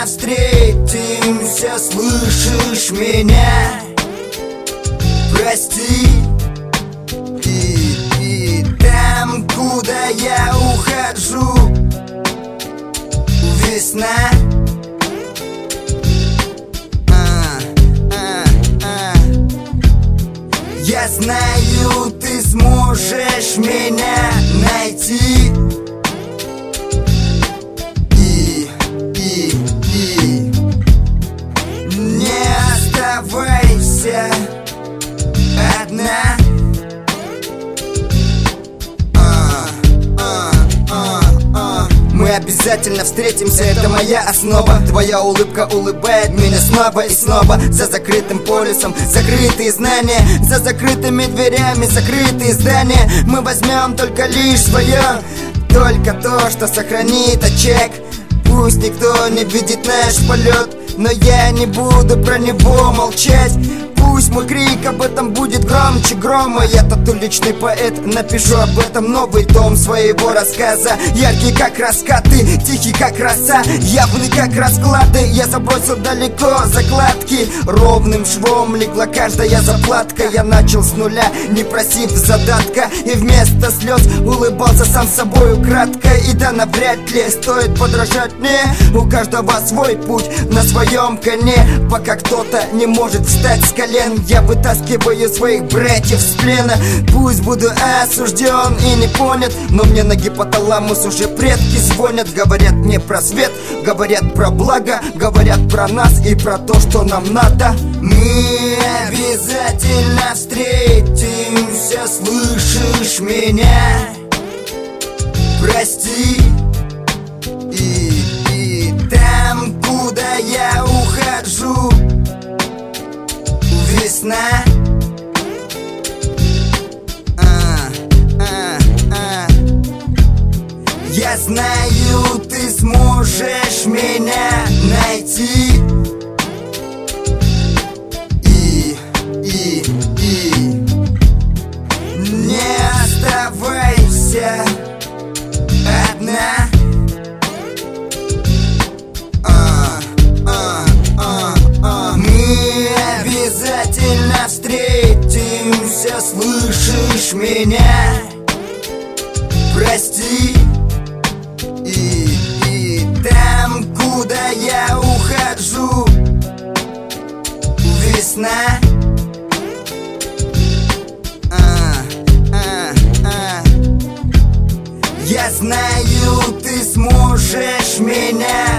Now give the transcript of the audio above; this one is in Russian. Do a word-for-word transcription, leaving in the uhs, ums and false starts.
обязательно встретимся, слышишь меня? Прости. И, и там, куда я ухожу, весна. а, а, а. Я знаю, ты сможешь меня найти. И, и, и не оставайся одна. а, а, а, а. Мы обязательно встретимся, это моя основа. Твоя улыбка улыбает меня снова и снова. За закрытым полюсом закрытые знания, за закрытыми дверями закрытые здания. Мы возьмем только лишь свое, только то, что сохранит очаг. Пусть никто не видит наш полет, но я не буду про него молчать. Пусть мой крик об этом будет громче грома. Я тот уличный поэт, напишу об этом новый том своего рассказа. Яркий как раскаты, тихий как роса, явный как расклады. Я забросил далеко закладки, ровным швом легла каждая заплатка. Я начал с нуля, не просив задатка, и вместо слез улыбался сам собою кратко. И да, навряд ли стоит подражать мне, у каждого свой путь на своем коне. Пока кто-то не может встать с колен, я вытаскиваю своих братьев с плена. Пусть буду осужден и не понят, но мне на гипоталамус уже предки звонят. Говорят мне про свет, говорят про благо, говорят про нас и про то, что нам надо. Мы обязательно встретимся, слышишь меня? Прости. И, и там, куда я ухожу, весна. а, а, а. Я знаю, ты сможешь меня найти. И, и, и не оставайся одна. а, а, а, а. Мы обязательно встретимся, слышишь меня? Прости. И, и там, куда я ухожу, весна. а, а, а. Я знаю, ты сможешь меня